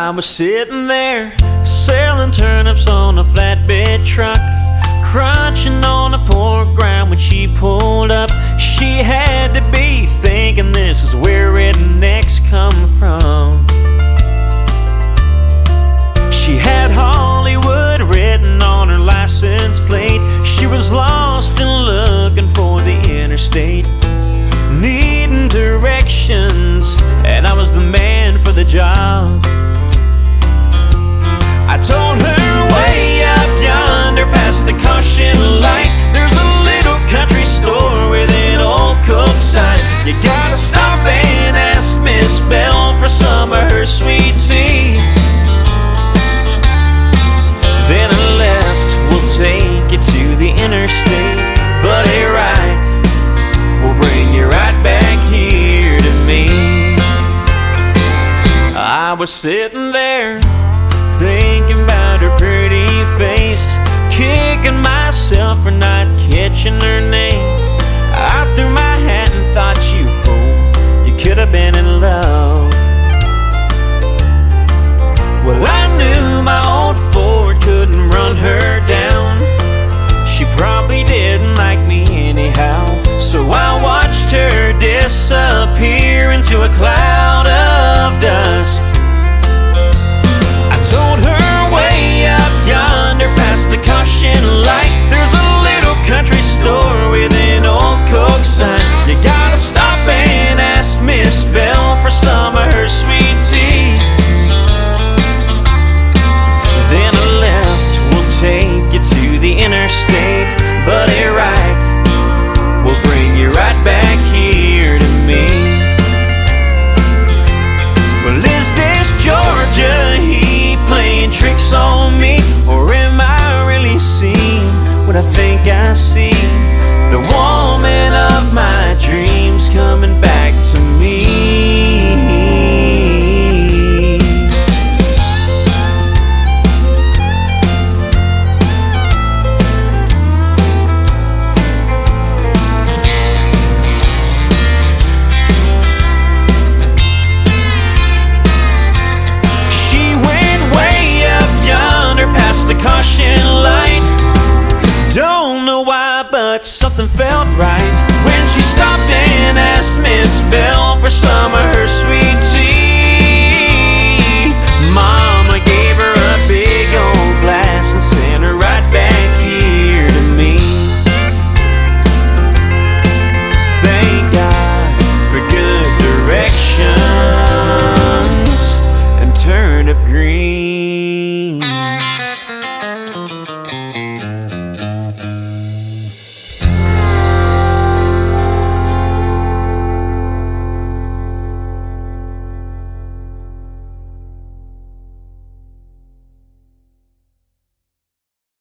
I was sitting there selling turnips on a flatbed truck, crunching on the pork grind when she pulled up. She had to be thinking this is where rednecks come from. She had Hollywood written on her license plate. She was lost and looking for the interstate, needing directions, and I was the man for the job. I told her way up yonder past the caution light, there's a little country store with an old Coke sign. You gotta stop and ask Miss Bell for some of her sweet tea. Then a left will take you to the interstate, but a right will bring you right back here to me. I was sitting there thinking about her pretty face, kicking myself for not catching her name. I threw my hat and thought, you fool, you could have been in love. Well, I knew my old Ford couldn't run her down. She probably didn't like me anyhow, so I watched her disappear into a cloud of dust. I told her way up yonder past the caution light, there's a little country store with an old Coke sign. You gotta stop and ask Miss Bell for some of her sweet tea. Then a left will take you to the interstate, but a right will bring you right back here to me. Well, is this Georgia heat playing tricks on me, or am I really seeing what I think I see?